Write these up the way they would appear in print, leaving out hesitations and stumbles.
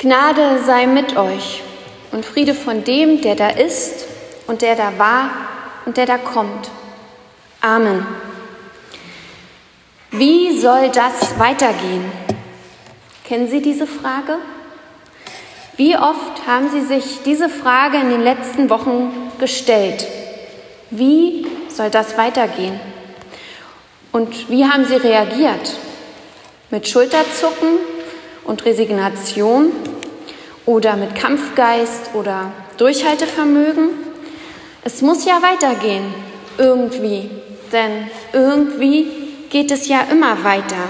Gnade sei mit euch und Friede von dem, der da ist und der da war und der da kommt. Amen. Wie soll das weitergehen? Kennen Sie diese Frage? Wie oft haben Sie sich diese Frage in den letzten Wochen gestellt? Wie soll das weitergehen? Und wie haben Sie reagiert? Mit Schulterzucken und Resignation oder mit Kampfgeist oder Durchhaltevermögen? Es muss ja weitergehen, irgendwie, denn irgendwie geht es ja immer weiter.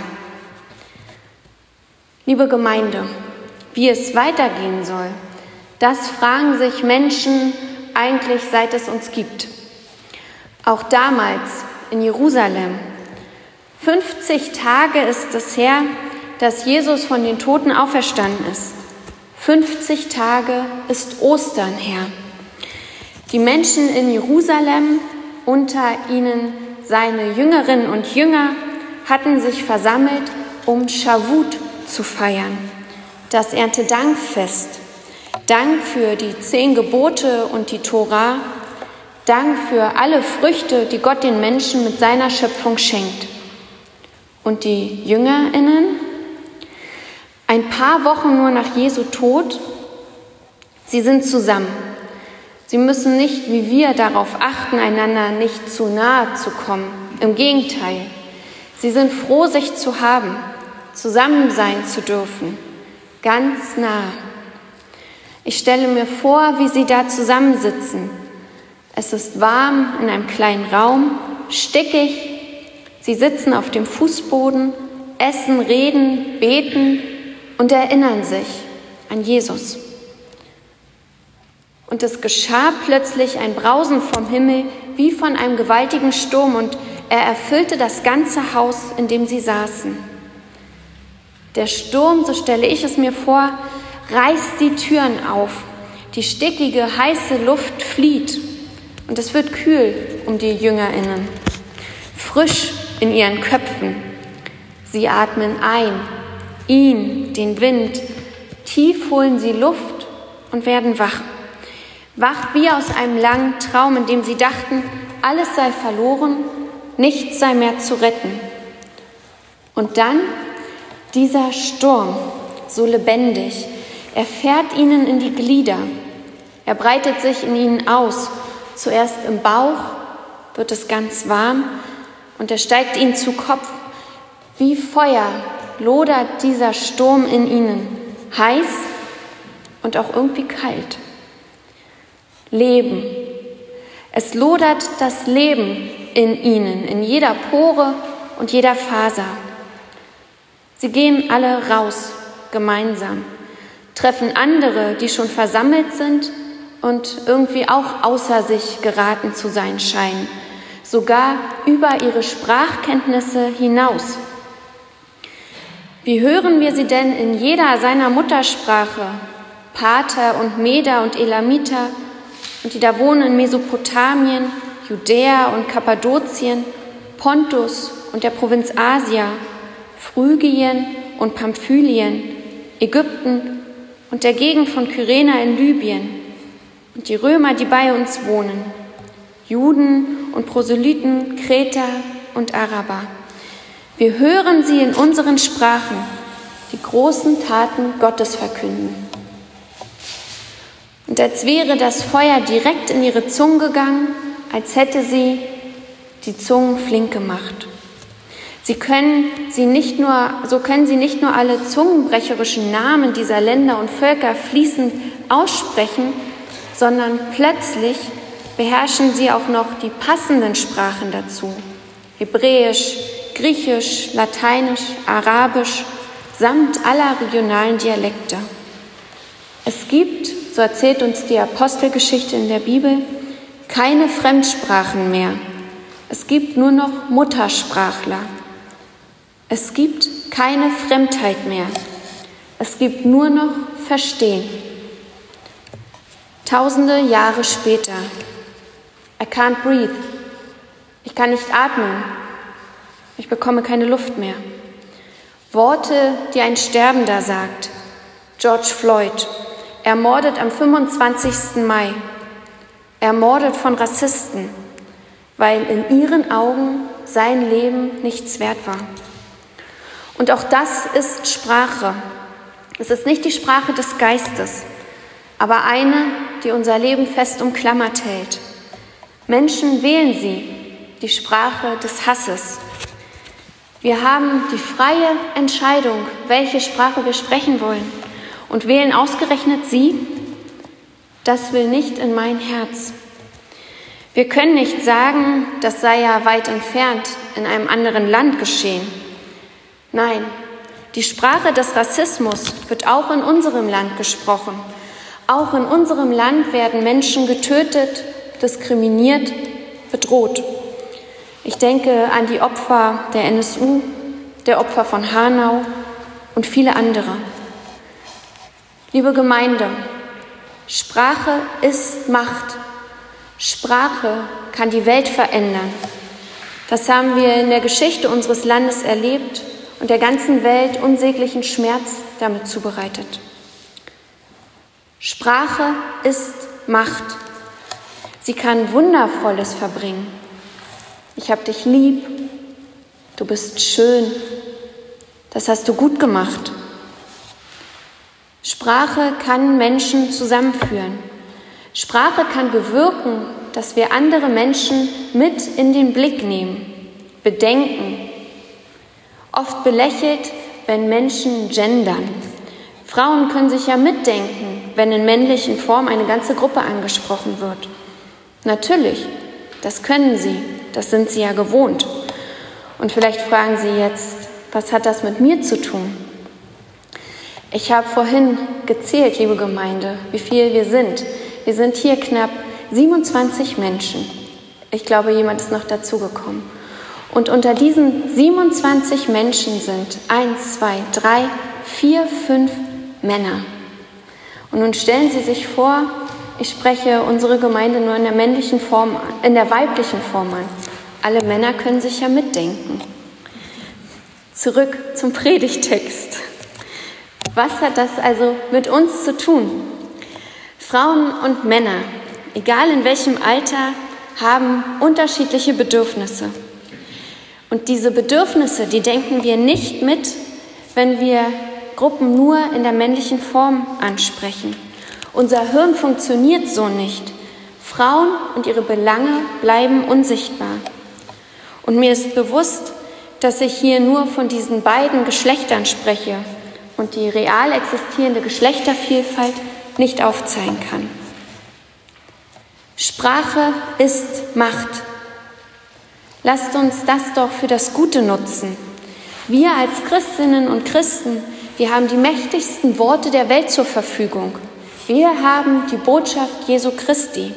Liebe Gemeinde, wie es weitergehen soll, das fragen sich Menschen eigentlich, seit es uns gibt. Auch damals in Jerusalem. 50 Tage ist es her, dass Jesus von den Toten auferstanden ist. 50 Tage ist Ostern her. Die Menschen in Jerusalem, unter ihnen seine Jüngerinnen und Jünger, hatten sich versammelt, um Schavut zu feiern, das Erntedankfest. Dank für die 10 Gebote und die Tora, Dank für alle Früchte, die Gott den Menschen mit seiner Schöpfung schenkt. Und die JüngerInnen, ein paar Wochen nur nach Jesu Tod, sie sind zusammen. Sie müssen nicht wie wir darauf achten, einander nicht zu nahe zu kommen. Im Gegenteil, sie sind froh, sich zu haben, zusammen sein zu dürfen, ganz nah. Ich stelle mir vor, wie sie da zusammensitzen. Es ist warm in einem kleinen Raum, stickig. Sie sitzen auf dem Fußboden, essen, reden, beten und erinnern sich an Jesus. Und es geschah plötzlich ein Brausen vom Himmel wie von einem gewaltigen Sturm und er erfüllte das ganze Haus, in dem sie saßen. Der Sturm, so stelle ich es mir vor, reißt die Türen auf. Die stickige, heiße Luft flieht und es wird kühl um die JüngerInnen. Frisch in ihren Köpfen. Sie atmen ein, ihn, den Wind. Tief holen sie Luft und werden wach. Wach wie aus einem langen Traum, in dem sie dachten, alles sei verloren, nichts sei mehr zu retten. Und dann dieser Sturm, so lebendig, er fährt ihnen in die Glieder. Er breitet sich in ihnen aus. Zuerst im Bauch wird es ganz warm und er steigt ihnen zu Kopf. Wie Feuer lodert dieser Sturm in ihnen, heiß und auch irgendwie kalt. Leben. Es lodert das Leben in ihnen, in jeder Pore und jeder Faser. Sie gehen alle raus, gemeinsam, treffen andere, die schon versammelt sind und irgendwie auch außer sich geraten zu sein scheinen, sogar über ihre Sprachkenntnisse hinaus. Wie hören wir sie denn in jeder seiner Muttersprache, Parther und Meder und Elamiter, und die da wohnen in Mesopotamien, Judäa und Kappadokien, Pontus und der Provinz Asia, Phrygien und Pamphylien, Ägypten und der Gegend von Kyrene in Libyen und die Römer, die bei uns wohnen, Juden und Proselyten, Kreter und Araber. Wir hören sie in unseren Sprachen, die großen Taten Gottes verkünden. Und als wäre das Feuer direkt in ihre Zungen gegangen, als hätte sie die Zungen flink gemacht. So können sie nicht nur alle zungenbrecherischen Namen dieser Länder und Völker fließend aussprechen, sondern plötzlich beherrschen sie auch noch die passenden Sprachen dazu. Hebräisch, Griechisch, Lateinisch, Arabisch, samt aller regionalen Dialekte. Es gibt, so erzählt uns die Apostelgeschichte in der Bibel, keine Fremdsprachen mehr. Es gibt nur noch Muttersprachler. Es gibt keine Fremdheit mehr. Es gibt nur noch Verstehen. Tausende Jahre später. I can't breathe. Ich kann nicht atmen. Ich bekomme keine Luft mehr. Worte, die ein Sterbender sagt. George Floyd, ermordet am 25. Mai, ermordet von Rassisten, weil in ihren Augen sein Leben nichts wert war. Und auch das ist Sprache. Es ist nicht die Sprache des Geistes, aber eine, die unser Leben fest umklammert hält. Menschen wählen sie, die Sprache des Hasses. Wir haben die freie Entscheidung, welche Sprache wir sprechen wollen, und wählen ausgerechnet sie. Das will nicht in mein Herz. Wir können nicht sagen, das sei ja weit entfernt in einem anderen Land geschehen. Nein, die Sprache des Rassismus wird auch in unserem Land gesprochen. Auch in unserem Land werden Menschen getötet, diskriminiert, bedroht. Ich denke an die Opfer der NSU, der Opfer von Hanau und viele andere. Liebe Gemeinde, Sprache ist Macht. Sprache kann die Welt verändern. Das haben wir in der Geschichte unseres Landes erlebt und der ganzen Welt unsäglichen Schmerz damit zubereitet. Sprache ist Macht. Sie kann Wundervolles verbringen. Ich habe dich lieb, du bist schön, das hast du gut gemacht. Sprache kann Menschen zusammenführen. Sprache kann bewirken, dass wir andere Menschen mit in den Blick nehmen, bedenken. Oft belächelt, wenn Menschen gendern. Frauen können sich ja mitdenken, wenn in männlichen Form eine ganze Gruppe angesprochen wird. Natürlich, das können sie, das sind sie ja gewohnt. Und vielleicht fragen Sie jetzt, was hat das mit mir zu tun? Ich habe vorhin gezählt, liebe Gemeinde, wie viel wir sind. Wir sind hier knapp 27 Menschen. Ich glaube, jemand ist noch dazugekommen. Und unter diesen 27 Menschen sind 1, 2, 3, 4, 5 Männer. Und nun stellen Sie sich vor, ich spreche unsere Gemeinde nur in der männlichen Form an, in der weiblichen Form an. Alle Männer können sich ja mitdenken. Zurück zum Predigtext. Was hat das also mit uns zu tun? Frauen und Männer, egal in welchem Alter, haben unterschiedliche Bedürfnisse. Und diese Bedürfnisse, die denken wir nicht mit, wenn wir Gruppen nur in der männlichen Form ansprechen. Unser Hirn funktioniert so nicht. Frauen und ihre Belange bleiben unsichtbar. Und mir ist bewusst, dass ich hier nur von diesen beiden Geschlechtern spreche und die real existierende Geschlechtervielfalt nicht aufzeigen kann. Sprache ist Macht. Lasst uns das doch für das Gute nutzen. Wir als Christinnen und Christen, wir haben die mächtigsten Worte der Welt zur Verfügung. Wir haben die Botschaft Jesu Christi.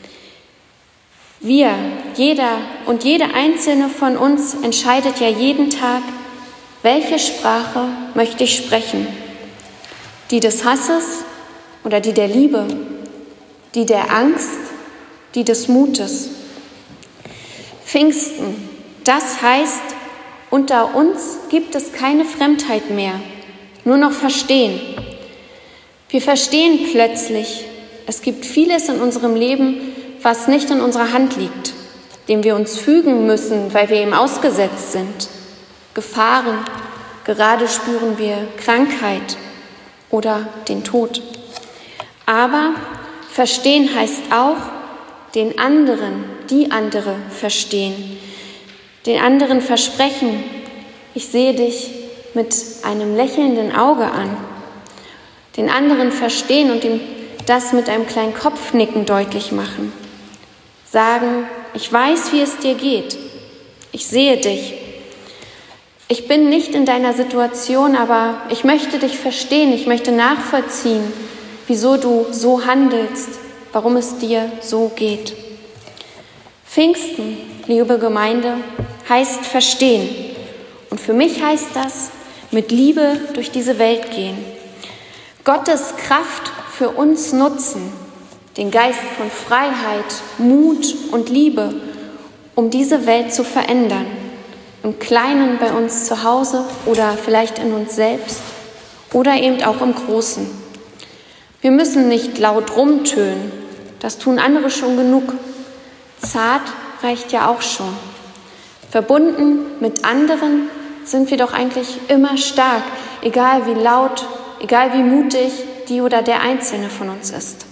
Wir, jeder und jede einzelne von uns entscheidet ja jeden Tag, welche Sprache möchte ich sprechen? Die des Hasses oder die der Liebe? Die der Angst? Die des Mutes? Pfingsten, das heißt, unter uns gibt es keine Fremdheit mehr, nur noch Verstehen. Wir verstehen plötzlich, es gibt vieles in unserem Leben, was nicht in unserer Hand liegt, dem wir uns fügen müssen, weil wir ihm ausgesetzt sind. Gefahren, gerade spüren wir Krankheit oder den Tod. Aber verstehen heißt auch, den anderen, die andere verstehen. Den anderen versprechen, ich sehe dich mit einem lächelnden Auge an. Den anderen verstehen und ihm das mit einem kleinen Kopfnicken deutlich machen. Sagen, ich weiß, wie es dir geht. Ich sehe dich. Ich bin nicht in deiner Situation, aber ich möchte dich verstehen. Ich möchte nachvollziehen, wieso du so handelst, warum es dir so geht. Pfingsten, liebe Gemeinde, heißt verstehen. Und für mich heißt das, mit Liebe durch diese Welt gehen. Gottes Kraft für uns nutzen, den Geist von Freiheit, Mut und Liebe, um diese Welt zu verändern. Im Kleinen bei uns zu Hause oder vielleicht in uns selbst oder eben auch im Großen. Wir müssen nicht laut rumtönen, das tun andere schon genug. Zart reicht ja auch schon. Verbunden mit anderen sind wir doch eigentlich immer stark, egal wie laut, egal wie mutig die oder der Einzelne von uns ist.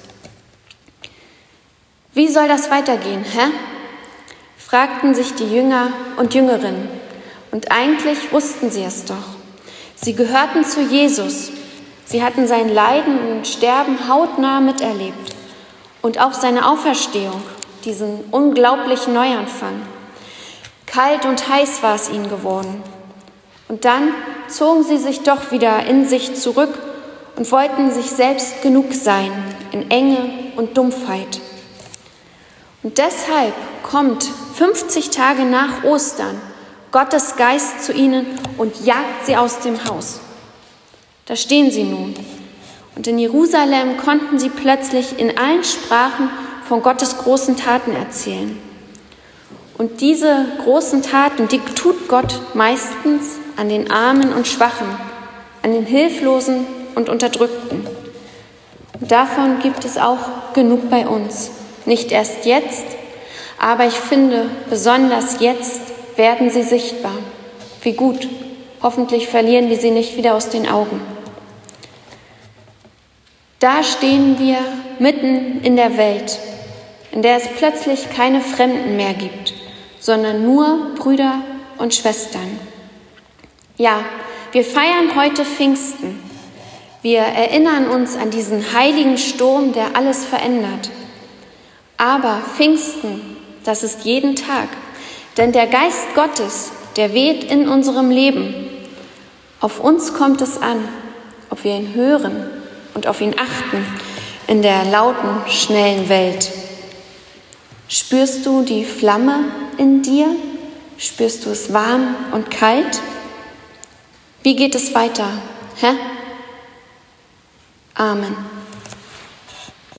Wie soll das weitergehen, hä? Fragten sich die Jünger und Jüngerinnen. Und eigentlich wussten sie es doch. Sie gehörten zu Jesus. Sie hatten sein Leiden und Sterben hautnah miterlebt. Und auch seine Auferstehung, diesen unglaublichen Neuanfang. Kalt und heiß war es ihnen geworden. Und dann zogen sie sich doch wieder in sich zurück und wollten sich selbst genug sein, in Enge und Dumpfheit. Und deshalb kommt 50 Tage nach Ostern Gottes Geist zu ihnen und jagt sie aus dem Haus. Da stehen sie nun. Und in Jerusalem konnten sie plötzlich in allen Sprachen von Gottes großen Taten erzählen. Und diese großen Taten, die tut Gott meistens an den Armen und Schwachen, an den Hilflosen und Unterdrückten. Und davon gibt es auch genug bei uns. Nicht erst jetzt, aber ich finde, besonders jetzt werden sie sichtbar. Wie gut, hoffentlich verlieren wir sie nicht wieder aus den Augen. Da stehen wir mitten in der Welt, in der es plötzlich keine Fremden mehr gibt, sondern nur Brüder und Schwestern. Ja, wir feiern heute Pfingsten. Wir erinnern uns an diesen heiligen Sturm, der alles verändert. Aber Pfingsten, das ist jeden Tag, denn der Geist Gottes, der weht in unserem Leben. Auf uns kommt es an, ob wir ihn hören und auf ihn achten in der lauten, schnellen Welt. Spürst du die Flamme in dir? Spürst du es warm und kalt? Wie geht es weiter? Amen.